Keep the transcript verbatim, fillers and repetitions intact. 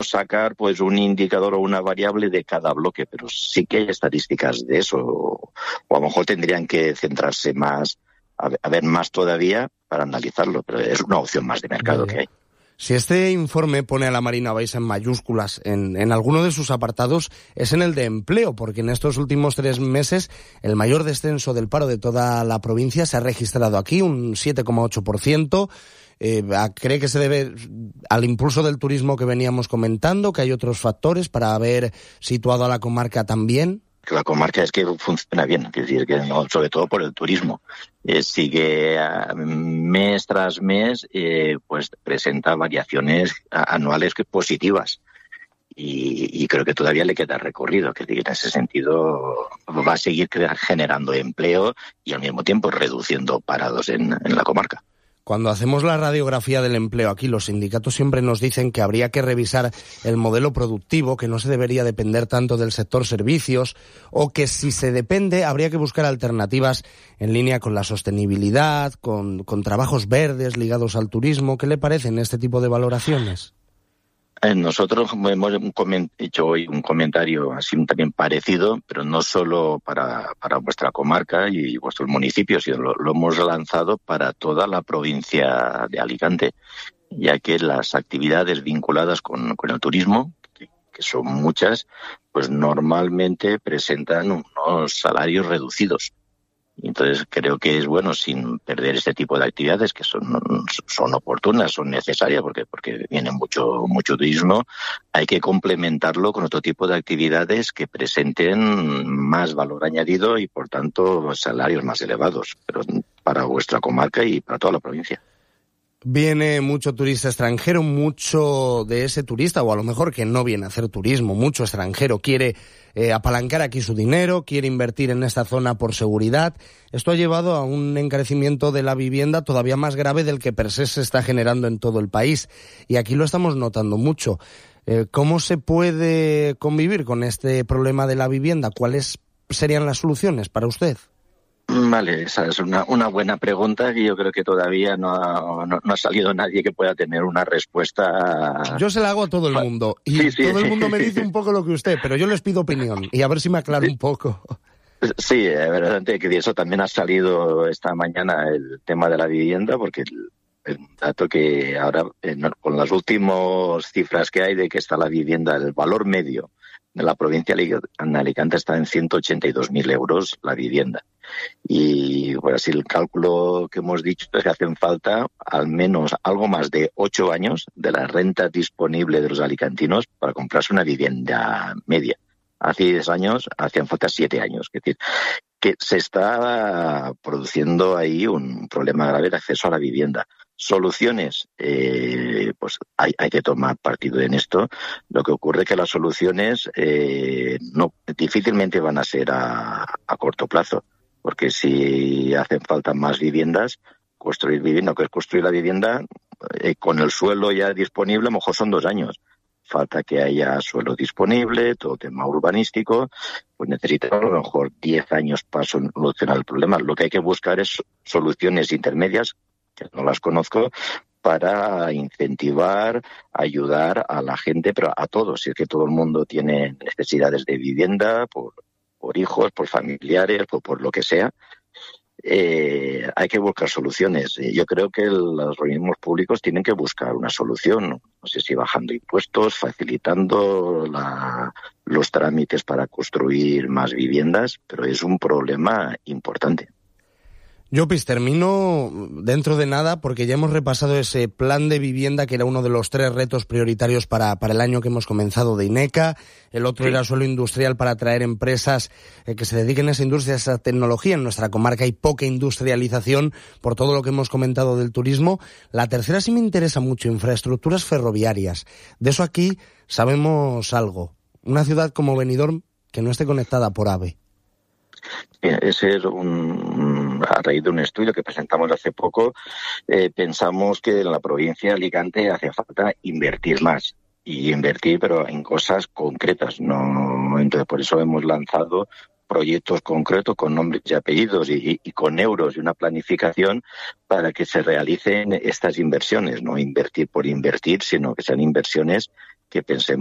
podemos sacar pues un indicador o una variable de cada bloque, pero sí que hay estadísticas de eso, o, o a lo mejor tendrían que centrarse más, a ver, a ver más todavía para analizarlo, pero es una opción más de mercado Vaya. que hay. Si este informe pone a la Marina Baixa en mayúsculas en, en alguno de sus apartados, es en el de empleo, porque en estos últimos tres meses el mayor descenso del paro de toda la provincia se ha registrado aquí, un siete coma ocho por ciento. Eh, ¿Cree que se debe al impulso del turismo que veníamos comentando, que hay otros factores para haber situado a la comarca también? La comarca es que funciona bien, es decir, que no, sobre todo por el turismo. Eh, sigue uh, mes tras mes, eh, pues presenta variaciones anuales positivas. Y, y creo que todavía le queda recorrido, que en ese sentido va a seguir generando empleo y al mismo tiempo reduciendo parados en, en la comarca. Cuando hacemos la radiografía del empleo aquí, los sindicatos siempre nos dicen que habría que revisar el modelo productivo, que no se debería depender tanto del sector servicios, o que si se depende habría que buscar alternativas en línea con la sostenibilidad, con, con trabajos verdes ligados al turismo. ¿Qué le parecen este tipo de valoraciones? Nosotros hemos hecho hoy un comentario así también parecido, pero no solo para, para vuestra comarca y vuestros municipios, sino lo, lo hemos lanzado para toda la provincia de Alicante, ya que las actividades vinculadas con, con el turismo, que, que son muchas, pues normalmente presentan unos salarios reducidos. Entonces creo que es bueno, sin perder este tipo de actividades que son son oportunas, son necesarias porque porque viene mucho mucho turismo, hay que complementarlo con otro tipo de actividades que presenten más valor añadido y por tanto salarios más elevados, pero para vuestra comarca y para toda la provincia. Viene mucho turista extranjero, mucho de ese turista, o a lo mejor que no viene a hacer turismo, mucho extranjero, quiere eh, apalancar aquí su dinero, quiere invertir en esta zona por seguridad. Esto ha llevado a un encarecimiento de la vivienda todavía más grave del que per se se está generando en todo el país. Y aquí lo estamos notando mucho. Eh, ¿Cómo se puede convivir con este problema de la vivienda? ¿Cuáles serían las soluciones para usted? Vale, esa es una, una buena pregunta que yo creo que todavía no ha, no, no ha salido nadie que pueda tener una respuesta. Yo se la hago a todo el mundo y sí, sí. Todo el mundo me dice un poco lo que usted, pero yo les pido opinión y a ver si me aclaro un poco. Sí, es verdad que de eso también ha salido esta mañana el tema de la vivienda, porque el, el dato que ahora, con las últimas cifras que hay de que está la vivienda, el valor medio de la provincia de Alicante está en ciento ochenta y dos mil euros la vivienda. Y bueno, así el cálculo que hemos dicho es que hacen falta al menos algo más de ocho años de la renta disponible de los alicantinos para comprarse una vivienda media. Hace diez años hacían falta siete años. Es decir, que se está produciendo ahí un problema grave de acceso a la vivienda. Soluciones, eh, pues hay, hay que tomar partido en esto. Lo que ocurre es que las soluciones eh, no difícilmente van a ser a, a corto plazo, porque si hacen falta más viviendas, construir vivienda, que es construir la vivienda eh, con el suelo ya disponible, a lo mejor son dos años. Falta que haya suelo disponible, todo tema urbanístico, pues necesitamos a lo mejor diez años para solucionar el problema. Lo que hay que buscar es soluciones intermedias, que no las conozco, para incentivar, ayudar a la gente, pero a todos. Si es que todo el mundo tiene necesidades de vivienda, por, por hijos, por familiares, por, por lo que sea. Eh, hay que buscar soluciones. Yo creo que los organismos públicos tienen que buscar una solución. No sé si bajando impuestos, facilitando la, los trámites para construir más viviendas, pero es un problema importante. Llopis, termino dentro de nada porque ya hemos repasado ese plan de vivienda que era uno de los tres retos prioritarios para, para el año que hemos comenzado de INECA. El otro sí. Era suelo industrial para atraer empresas eh, que se dediquen a esa industria, a esa tecnología. En nuestra comarca hay poca industrialización por todo lo que hemos comentado del turismo. La tercera sí me interesa mucho, infraestructuras ferroviarias. De eso aquí sabemos algo. Una ciudad como Benidorm que no esté conectada por AVE. Ese es un, a raíz de un estudio que presentamos hace poco, eh, pensamos que en la provincia de Alicante hace falta invertir más y invertir pero en cosas concretas, no. Entonces por eso hemos lanzado proyectos concretos con nombres y apellidos y, y con euros y una planificación para que se realicen estas inversiones, no invertir por invertir, sino que sean inversiones que pensemos